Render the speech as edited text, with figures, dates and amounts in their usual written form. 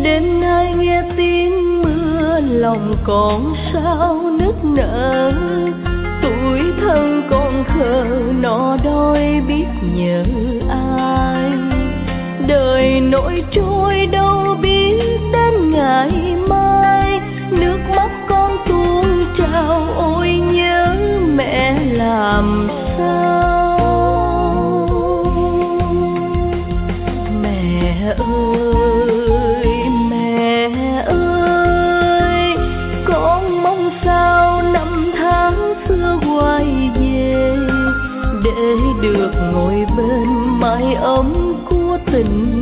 Đêm nay nghe tiếng mưa lòng còn sao nức nở, tuổi thân còn khờ nọ đôi biết nhớ ai. Đời nổi trôi đâu biết đến ngày mai, nước mắt con tuôn trào ôi nhớ mẹ làm sao. Mẹ ơi, mẹ ơi, con mong sao năm tháng xưa quay về, để được ngồi bên mái ấm của tình